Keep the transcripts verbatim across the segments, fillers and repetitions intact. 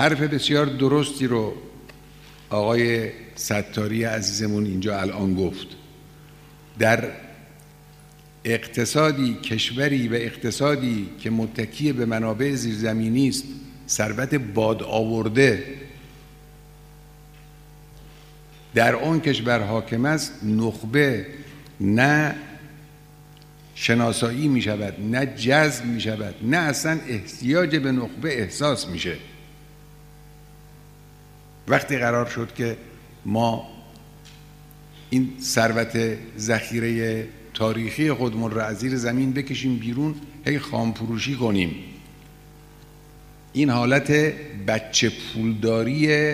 حرف بسیار درستی رو آقای ستاری عزیزمون اینجا الان گفت. در اقتصادی، کشوری و اقتصادی که متکی به منابع زیرزمینی است، ثروت باد آورده در آن کشور حاکم است، نخبه نه شناسایی می شود، نه جذب می شود، نه اصلا احتیاج به نخبه احساس میشه. وقتی قرار شد که ما این ثروت ذخیره تاریخی خودمون را از زیر زمین بکشیم بیرون، هی خامفروشی کنیم، این حالت بچه پولداری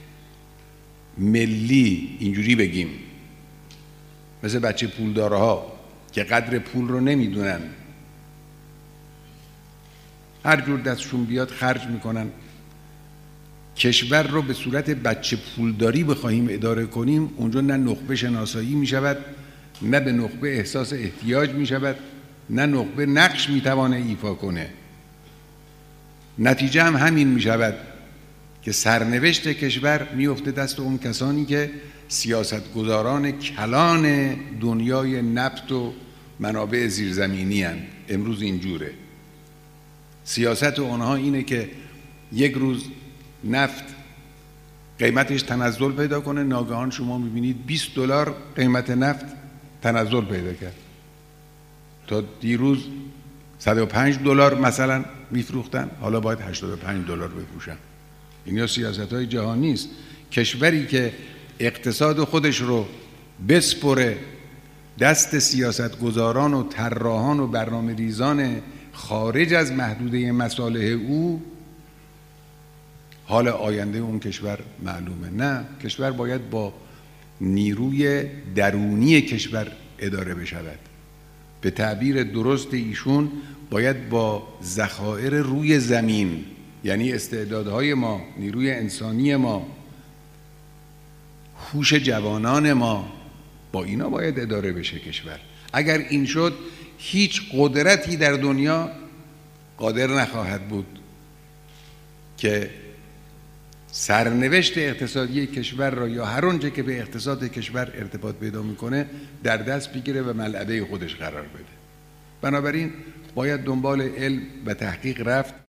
ملی اینجوری بگیم، مثل بچه پولدارها که قدر پول رو نمیدونن، هر جور دستشون بیاد خرج میکنن. کشور رو به صورت بچه پولداری بخواهیم اداره کنیم، اونجا نه نخبه شناسایی میشود، نه به نخبه احساس احتیاج میشود، نه نخبه نقش میتوانه ایفا کنه. نتیجه هم همین میشود که سرنوشت کشور میفته دست اون کسانی که سیاستگزاران کلان دنیای نفت و منابع زیرزمینی هستند. امروز اینجوره. سیاست اونها اینه که یک روز نفت قیمتش تنزل پیدا کنه، ناگهان شما میبینید بیست دلار قیمت نفت تنزل پیدا کرد. تا دیروز صد و پنج دلار مثلا میفروختن، حالا باید هشتاد و پنج دلار بفروشن. اینا سیاست‌های جهانی است. کشوری که اقتصاد خودش رو بسپره دست سیاستگزاران و طراحان و برنامه‌ریزان خارج از محدوده مصالح او، حال آینده اون کشور معلومه. نه، کشور باید با نیروی درونی کشور اداره بشود. به تعبیر درست ایشون باید با ذخایر روی زمین، یعنی استعدادهای ما، نیروی انسانی ما، هوش جوانان ما، با اینا باید اداره بشه کشور. اگر این شد، هیچ قدرتی در دنیا قادر نخواهد بود که سرنوشت اقتصادی کشور را یا هر آنچه که به اقتصاد کشور ارتباط پیدا میکنه در دست بگیره و ملعبه خودش قرار بده. بنابراین باید دنبال علم و تحقیق رفت.